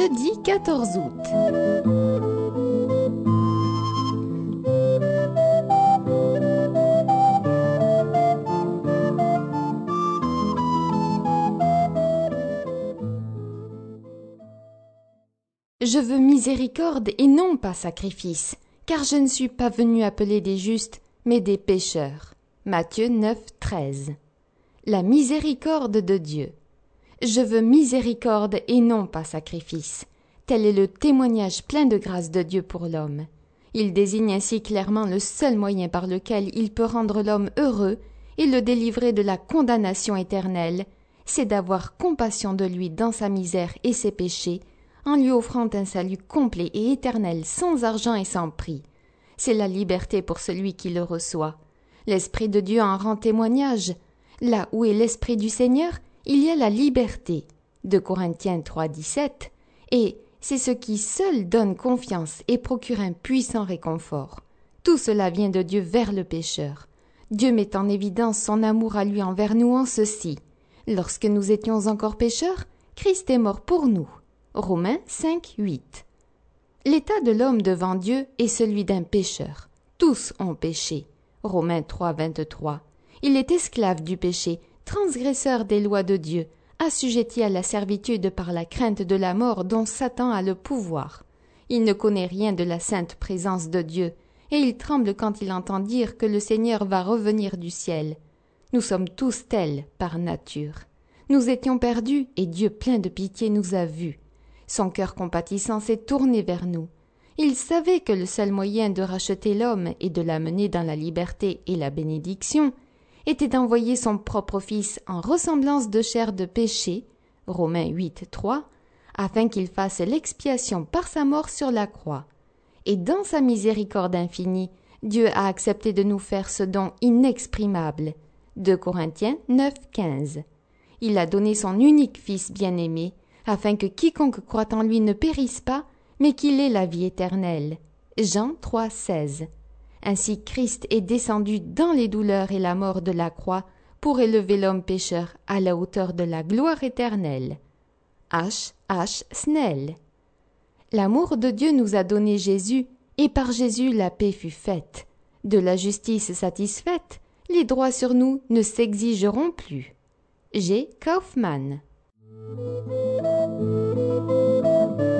jeudi 14 août. Je veux miséricorde et non pas sacrifice, car je ne suis pas venu appeler des justes, mais des pécheurs. Matthieu 9, 13. La miséricorde de Dieu. Je veux miséricorde et non pas sacrifice. Tel est le témoignage plein de grâce de Dieu pour l'homme. Il désigne ainsi clairement le seul moyen par lequel il peut rendre l'homme heureux et le délivrer de la condamnation éternelle, c'est d'avoir compassion de lui dans sa misère et ses péchés, en lui offrant un salut complet et éternel sans argent et sans prix. C'est la liberté pour celui qui le reçoit. L'Esprit de Dieu en rend témoignage. Là où est l'Esprit du Seigneur, il y a la liberté. 2 Corinthiens 3, 17. Et c'est ce qui seul donne confiance et procure un puissant réconfort. Tout cela vient de Dieu vers le pécheur. Dieu met en évidence son amour à lui envers nous en ceci. Lorsque nous étions encore pécheurs, Christ est mort pour nous. Romains 5, 8. L'état de l'homme devant Dieu est celui d'un pécheur. Tous ont péché. Romains 3, 23. Il est esclave du péché, transgresseur des lois de Dieu, assujetti à la servitude par la crainte de la mort dont Satan a le pouvoir. Il ne connaît rien de la sainte présence de Dieu, et il tremble quand il entend dire que le Seigneur va revenir du ciel. Nous sommes tous tels par nature. Nous étions perdus, et Dieu plein de pitié nous a vus. Son cœur compatissant s'est tourné vers nous. Il savait que le seul moyen de racheter l'homme et de l'amener dans la liberté et la bénédiction était d'envoyer son propre Fils en ressemblance de chair de péché, Romains 8, 3, afin qu'il fasse l'expiation par sa mort sur la croix. Et dans sa miséricorde infinie, Dieu a accepté de nous faire ce don inexprimable, 2 Corinthiens 9, 15. Il a donné son unique Fils bien-aimé, afin que quiconque croit en lui ne périsse pas, mais qu'il ait la vie éternelle. Jean 3, 16. Ainsi Christ est descendu dans les douleurs et la mort de la croix pour élever l'homme pécheur à la hauteur de la gloire éternelle. H. H. Snell. L'amour de Dieu nous a donné Jésus, et par Jésus la paix fut faite. De la justice satisfaite, les droits sur nous ne s'exigeront plus. G. Kaufmann.